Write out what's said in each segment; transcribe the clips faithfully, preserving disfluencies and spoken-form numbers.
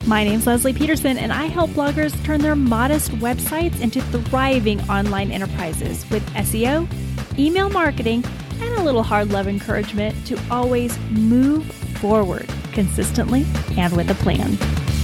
My name's Leslie Peterson, and I help bloggers turn their modest websites into thriving online enterprises with S E O, email marketing, and a little hard love encouragement to always move forward consistently and with a plan.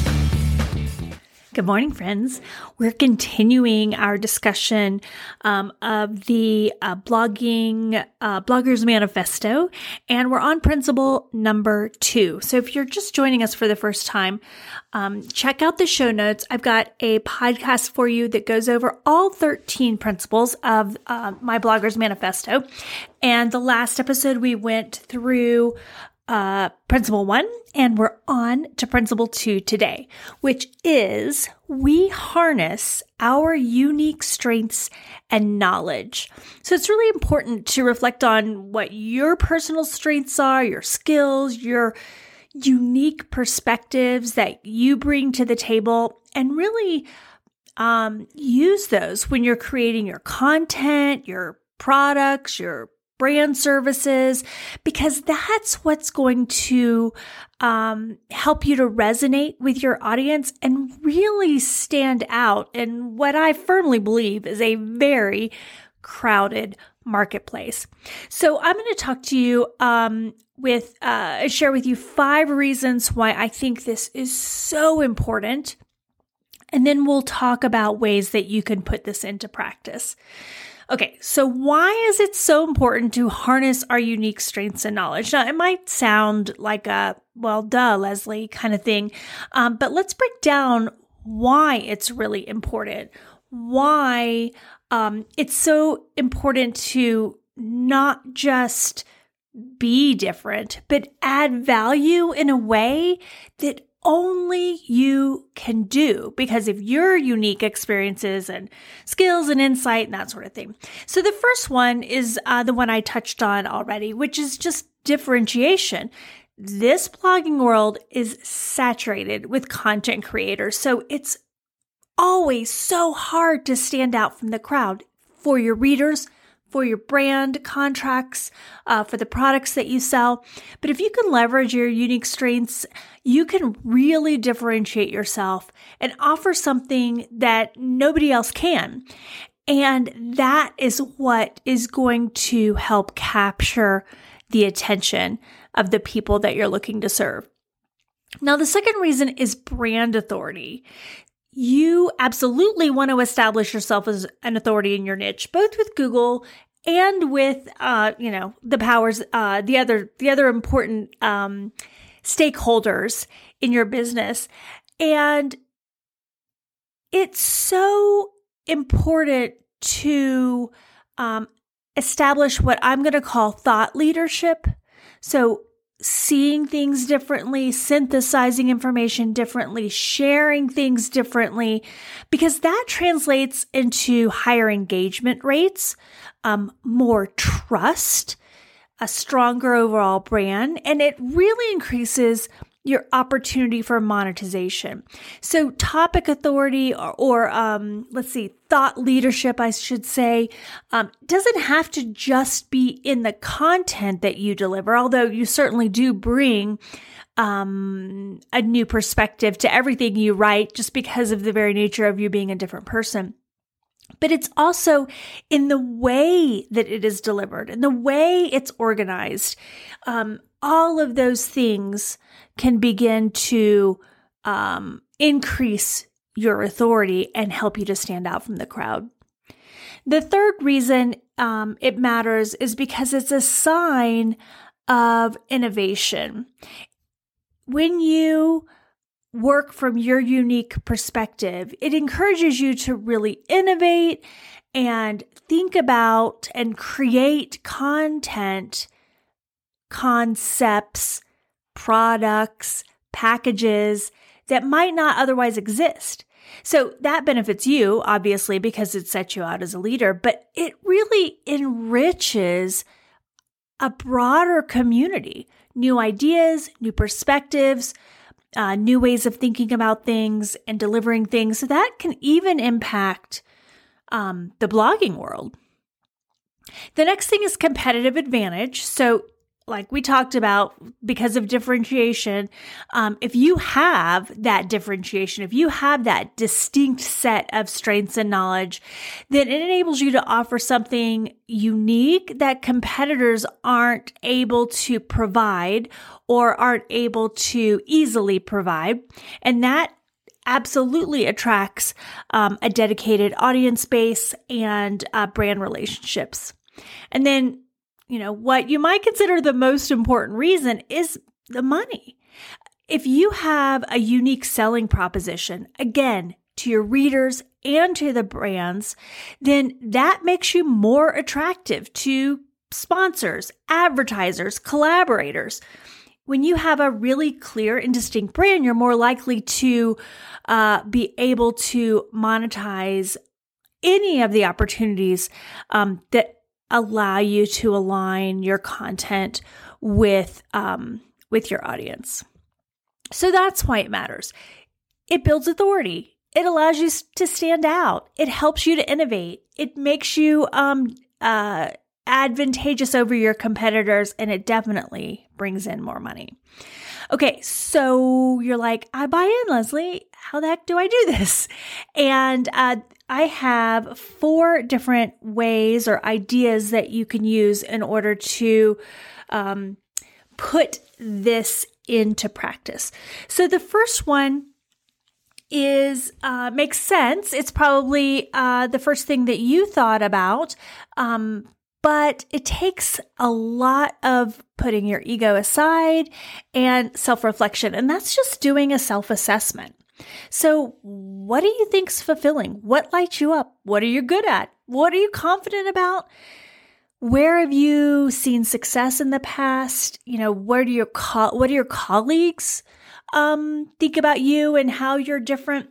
Good morning, friends. We're continuing our discussion um, of the uh, blogging uh, Bloggers Manifesto, and we're on principle number two. So if you're just joining us for the first time, um, check out the show notes. I've got a podcast for you that goes over all thirteen principles of uh, my Bloggers Manifesto. And the last episode, we went through Uh, principle one, and we're on to principle two today, which is we harness our unique strengths and knowledge. So it's really important to reflect on what your personal strengths are, your skills, your unique perspectives that you bring to the table, and really um, use those when you're creating your content, your products, your brand services, because that's what's going to um, help you to resonate with your audience and really stand out in what I firmly believe is a very crowded marketplace. So I'm going to talk to you um, with, uh, share with you five reasons why I think this is so important. And then we'll talk about ways that you can put this into practice. Okay, so why is it so important to harness our unique strengths and knowledge? Now, it might sound like a, well, duh, Leslie kind of thing, um, but let's break down why it's really important, why um, it's so important to not just be different, but add value in a way that only you can do because of your unique experiences and skills and insight and that sort of thing. So the first one is uh, the one I touched on already, which is just differentiation. This blogging world is saturated with content creators, so it's always so hard to stand out from the crowd for your readers, for your brand contracts, uh, for the products that you sell. But if you can leverage your unique strengths, you can really differentiate yourself and offer something that nobody else can. And that is what is going to help capture the attention of the people that you're looking to serve. Now, the second reason is brand authority. You absolutely want to establish yourself as an authority in your niche, both with Google and with, uh, you know, the powers, uh, the other, the other important um, stakeholders in your business. And it's so important to um, establish what I'm going to call thought leadership. So seeing things differently, synthesizing information differently, sharing things differently, because that translates into higher engagement rates, um, more trust, a stronger overall brand, and it really increases your opportunity for monetization. So topic authority or, or um, let's see, thought leadership, I should say, um, doesn't have to just be in the content that you deliver, although you certainly do bring um, a new perspective to everything you write just because of the very nature of you being a different person. But it's also in the way that it is delivered, in the way it's organized. Um, all of those things can begin to um, increase your authority and help you to stand out from the crowd. The third reason um, it matters is because it's a sign of innovation. When you work from your unique perspective, it encourages you to really innovate and think about and create content, concepts, products, packages that might not otherwise exist. So that benefits you, obviously, because it sets you out as a leader, but it really enriches a broader community, new ideas, new perspectives, uh, new ways of thinking about things and delivering things. So that can even impact um, the blogging world. The next thing is competitive advantage. So like we talked about, because of differentiation, um, if you have that differentiation, if you have that distinct set of strengths and knowledge, then it enables you to offer something unique that competitors aren't able to provide or aren't able to easily provide. And that absolutely attracts um, a dedicated audience base and uh, brand relationships. And then, you know, what you might consider the most important reason is the money. If you have a unique selling proposition, again, to your readers and to the brands, then that makes you more attractive to sponsors, advertisers, collaborators. When you have a really clear and distinct brand, you're more likely to uh, be able to monetize any of the opportunities um, that allow you to align your content with um, with your audience. So that's why it matters. It builds authority. It allows you to stand out. It helps you to innovate. It makes you um, uh, advantageous over your competitors, and it definitely brings in more money. Okay, so you're like, I buy in, Leslie. How the heck do I do this? And uh, I have four different ways or ideas that you can use in order to um, put this into practice. So the first one is uh, makes sense. It's probably uh, the first thing that you thought about, um, but it takes a lot of putting your ego aside and self-reflection, and that's just doing a self-assessment. So what do you think's fulfilling? What lights you up? What are you good at? What are you confident about? Where have you seen success in the past? You know, where do your co- what do your colleagues um, think about you and how you're different?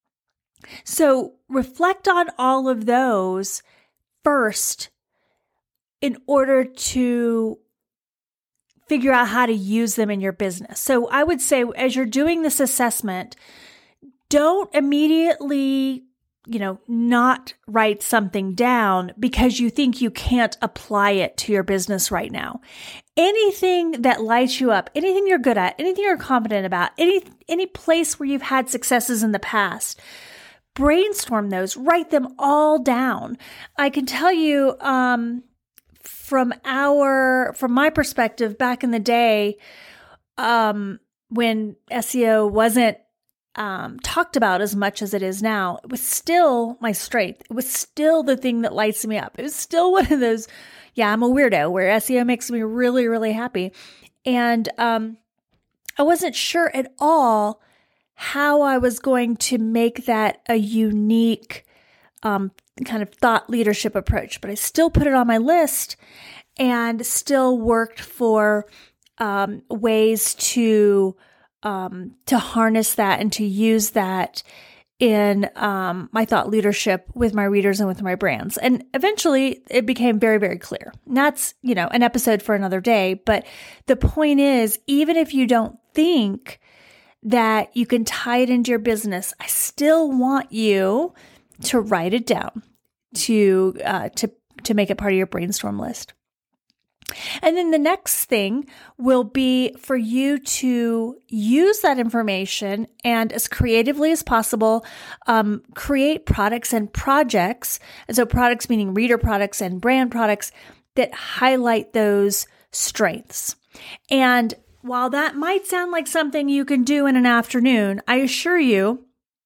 So reflect on all of those first in order to figure out how to use them in your business. So I would say, as you're doing this assessment, don't immediately, you know, not write something down because you think you can't apply it to your business right now. Anything that lights you up, anything you're good at, anything you're confident about, any any place where you've had successes in the past, brainstorm those, write them all down. I can tell you, um, from our, from my perspective, back in the day, um, when S E O wasn't Um, talked about as much as it is now, it was still my strength. It was still the thing that lights me up. It was still one of those, yeah, I'm a weirdo, where S E O makes me really, really happy. And um, I wasn't sure at all how I was going to make that a unique um, kind of thought leadership approach, but I still put it on my list and still worked for um, ways to Um, to harness that and to use that in um, my thought leadership with my readers and with my brands. And eventually it became very, very clear. And that's, you know, an episode for another day. But the point is, even if you don't think that you can tie it into your business, I still want you to write it down, to uh, to to make it part of your brainstorm list. And then the next thing will be for you to use that information and, as creatively as possible, um, create products and projects. And so products meaning reader products and brand products that highlight those strengths. And while that might sound like something you can do in an afternoon, I assure you,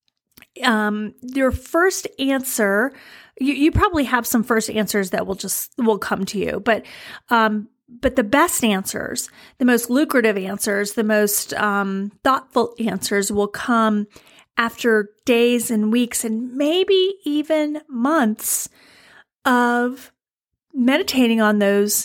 um, your first answer, You, you probably have some first answers that will just, will come to you, but, um, but the best answers, the most lucrative answers, the most, um, thoughtful answers will come after days and weeks and maybe even months of meditating on those,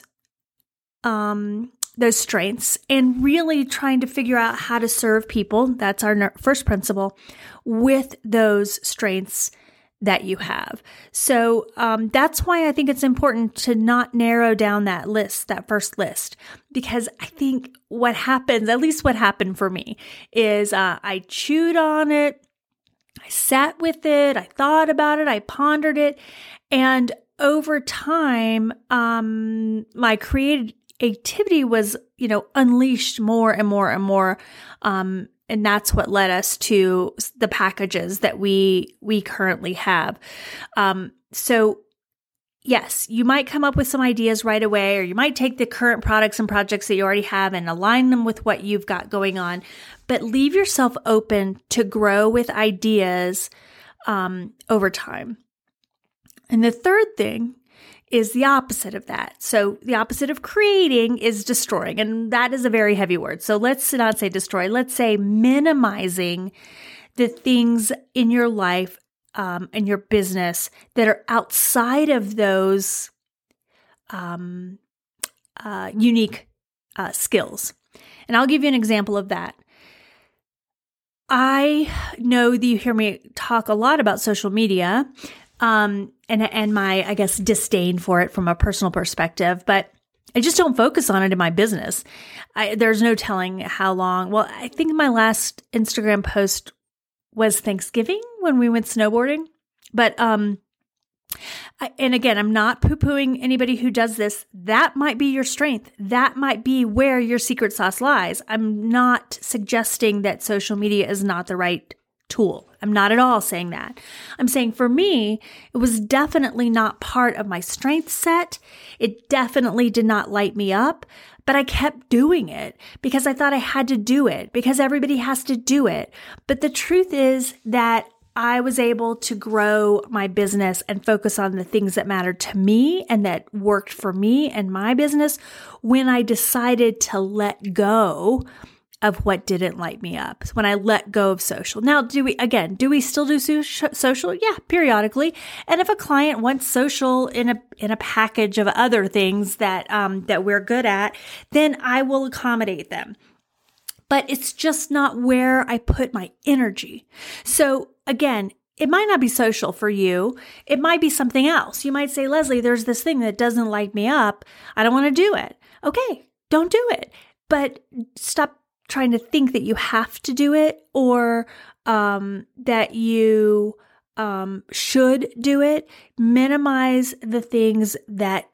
um, those strengths and really trying to figure out how to serve people. That's our first principle, with those strengths that you have. So um, that's why I think it's important to not narrow down that list, that first list, because I think what happens, at least what happened for me, is uh, I chewed on it, I sat with it, I thought about it, I pondered it, and over time, um, my creativity was you know, unleashed more and more and more. Um, and that's what led us to the packages that we, we currently have. Um, so yes, you might come up with some ideas right away, or you might take the current products and projects that you already have and align them with what you've got going on, but leave yourself open to grow with ideas um, over time. And the third thing is the opposite of that. So the opposite of creating is destroying, and that is a very heavy word. So let's not say destroy. Let's say minimizing the things in your life Um, and your business that are outside of those um, uh, unique uh, skills. And I'll give you an example of that. I know that you hear me talk a lot about social media um, and, and my, I guess, disdain for it from a personal perspective, but I just don't focus on it in my business. I, there's no telling how long. Well, I think my last Instagram post was Thanksgiving when we went snowboarding. But, um, I, and again, I'm not poo-pooing anybody who does this. That might be your strength. That might be where your secret sauce lies. I'm not suggesting that social media is not the right tool. I'm not at all saying that. I'm saying for me, it was definitely not part of my strength set. It definitely did not light me up. But I kept doing it because I thought I had to do it, because everybody has to do it. But the truth is that I was able to grow my business and focus on the things that mattered to me and that worked for me and my business when I decided to let go of what didn't light me up. When I let go of social. Now, do we, again, do we still do so- social? Yeah, periodically. And if a client wants social in a, in a package of other things that, um, that we're good at, then I will accommodate them. But it's just not where I put my energy. So again, it might not be social for you. It might be something else. You might say, Leslie, there's this thing that doesn't light me up. I don't want to do it. Okay, don't do it. But stop trying to think that you have to do it or um, that you um, should do it. Minimize the things that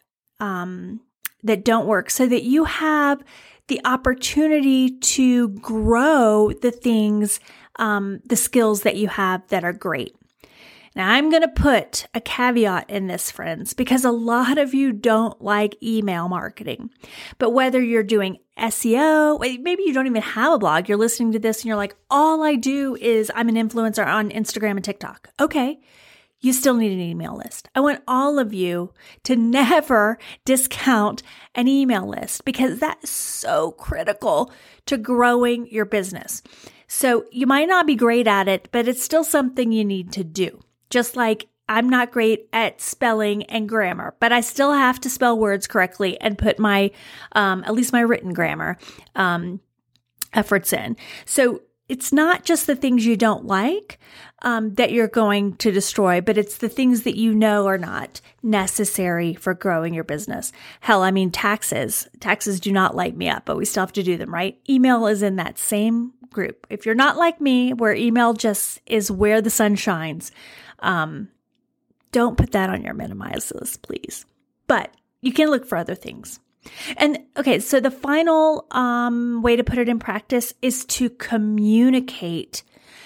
um, that don't work so that you have the opportunity to grow the things, um, the skills that you have that are great. Now, I'm going to put a caveat in this, friends, because a lot of you don't like email marketing. But whether you're doing S E O, maybe you don't even have a blog, you're listening to this and you're like, all I do is I'm an influencer on Instagram and TikTok. Okay, you still need an email list. I want all of you to never discount an email list because that is so critical to growing your business. So you might not be great at it, but it's still something you need to do. Just like I'm not great at spelling and grammar, but I still have to spell words correctly and put my, um, at least my written grammar um, efforts in. So it's not just the things you don't like um, that you're going to destroy, but it's the things that you know are not necessary for growing your business. Hell, I mean, taxes. Taxes do not light me up, but we still have to do them, right? Email is in that same group. If you're not like me, where email just is where the sun shines, um, don't put that on your minimize list, please. But you can look for other things. And okay, so the final um, way to put it in practice is to communicate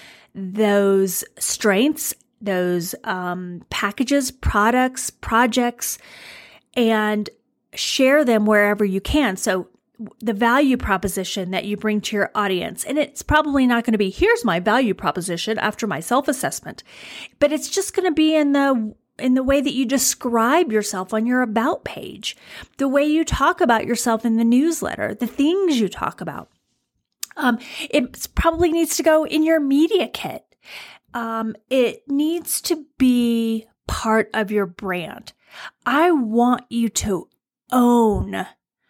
those strengths, those um, packages, products, projects, and share them wherever you can. So the value proposition that you bring to your audience, and it's probably not going to be, here's my value proposition after my self-assessment, but it's just going to be in the in the way that you describe yourself on your about page, the way you talk about yourself in the newsletter, the things you talk about. Um, it probably needs to go in your media kit. Um, it needs to be part of your brand. I want you to own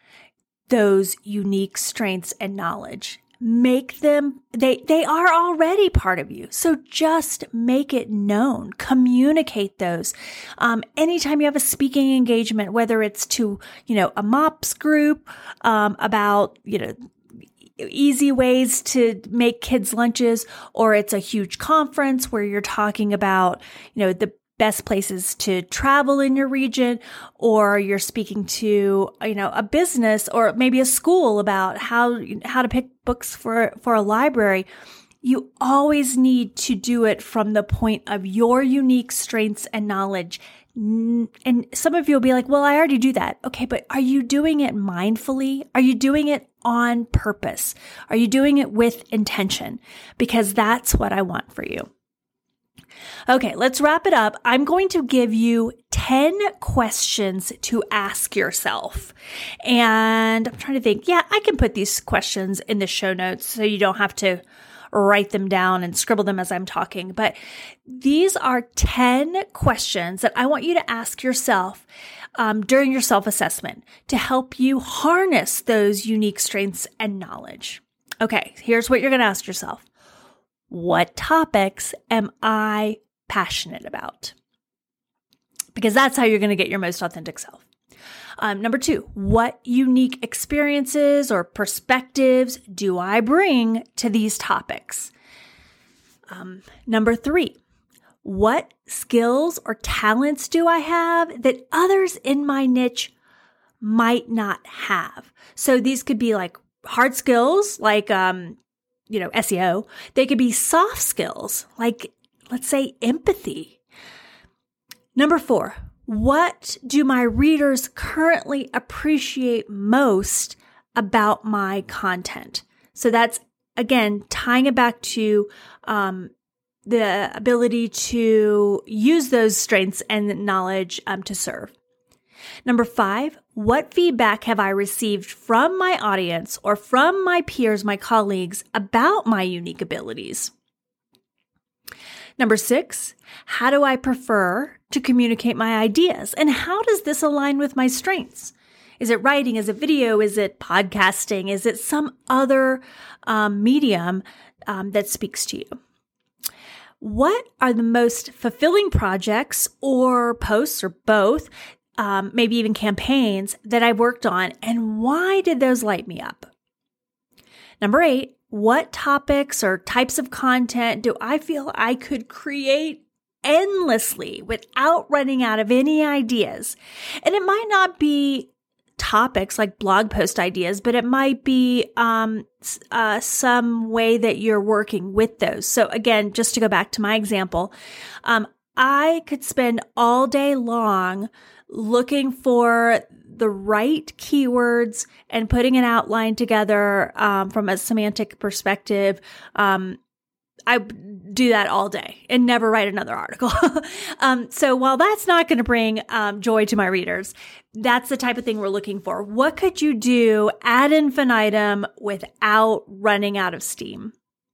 those unique strengths and knowledge. Make them, they, they are already part of you. So just make it known, communicate those. Um, anytime you have a speaking engagement, whether it's to, you know, a MOPS group, um, about, you know, easy ways to make kids lunches, or it's a huge conference where you're talking about, you know, the best places to travel in your region, or you're speaking to, you know, a business or maybe a school about how, how to pick books for, for a library, you always need to do it from the point of your unique strengths and knowledge. And some of you will be like, well, I already do that. Okay, but are you doing it mindfully? Are you doing it on purpose? Are you doing it with intention? Because that's what I want for you. Okay, let's wrap it up. I'm going to give you ten questions to ask yourself. And I'm trying to think, yeah, I can put these questions in the show notes so you don't have to write them down and scribble them as I'm talking. But these are ten questions that I want you to ask yourself um, during your self-assessment to help you harness those unique strengths and knowledge. Okay, here's what you're going to ask yourself. What topics am I passionate about? Because that's how you're going to get your most authentic self. Um, number two, what unique experiences or perspectives do I bring to these topics? Um, number three, what skills or talents do I have that others in my niche might not have? So these could be like hard skills, like, um, you know, S E O. They could be soft skills, like, let's say, empathy. Number four, what do my readers currently appreciate most about my content? So that's, again, tying it back to um, the ability to use those strengths and knowledge um, to serve. Number five, what feedback have I received from my audience or from my peers, my colleagues, about my unique abilities? Number six, how do I prefer to communicate my ideas? And how does this align with my strengths? Is it writing? Is it video? Is it podcasting? Is it some other um, medium um, that speaks to you? What are the most fulfilling projects or posts or both, um, maybe even campaigns that I worked on, and why did those light me up? Number eight, what topics or types of content do I feel I could create endlessly without running out of any ideas? And it might not be topics like blog post ideas, but it might be um, uh, some way that you're working with those. So again, just to go back to my example, um, I could spend all day long looking for the right keywords and putting an outline together um, from a semantic perspective. Um, I do that all day and never write another article. um, so while that's not going to bring um, joy to my readers, that's the type of thing we're looking for. What could you do ad infinitum without running out of steam?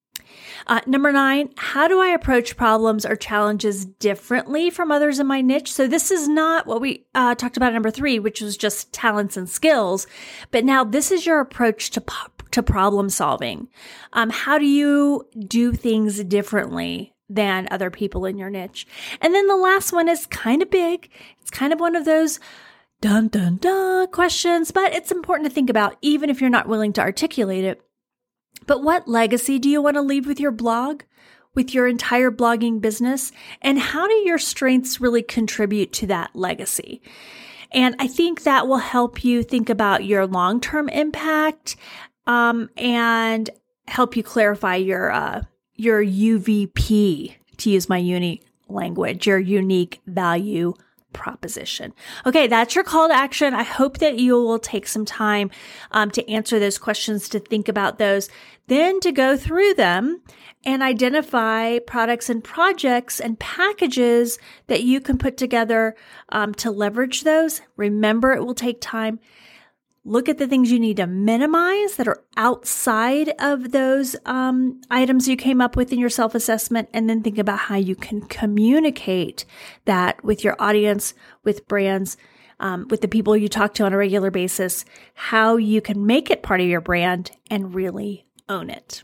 Uh, number nine, how do I approach problems or challenges differently from others in my niche? So this is not what we uh, talked about at number three, which was just talents and skills. But now this is your approach to to problem solving. Um, how do you do things differently than other people in your niche? And then the last one is kind of big. It's kind of one of those dun, dun, dun questions, but it's important to think about even if you're not willing to articulate it. But what legacy do you want to leave with your blog, with your entire blogging business? And how do your strengths really contribute to that legacy? And I think that will help you think about your long-term impact um, and help you clarify your uh, your U V P, to use my uni language, your unique value proposition. Okay, that's your call to action. I hope that you will take some time um, to answer those questions, to think about those, then to go through them and identify products and projects and packages that you can put together um, to leverage those. Remember, it will take time. Look at the things you need to minimize that are outside of those um, items you came up with in your self-assessment, and then think about how you can communicate that with your audience, with brands, um, with the people you talk to on a regular basis, how you can make it part of your brand and really own it.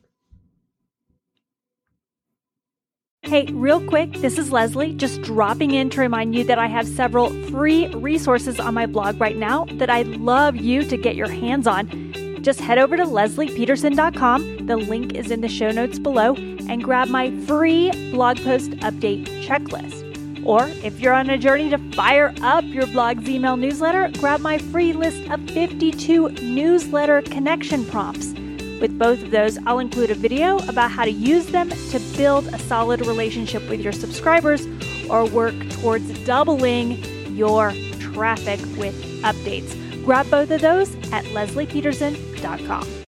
Hey, real quick, this is Leslie, just dropping in to remind you that I have several free resources on my blog right now that I'd love you to get your hands on. Just head over to leslie peterson dot com. The link is in the show notes below, and grab my free blog post update checklist. Or if you're on a journey to fire up your blog's email newsletter, grab my free list of fifty-two newsletter connection prompts. With both of those, I'll include a video about how to use them to build a solid relationship with your subscribers or work towards doubling your traffic with updates. Grab both of those at leslie peterson dot com.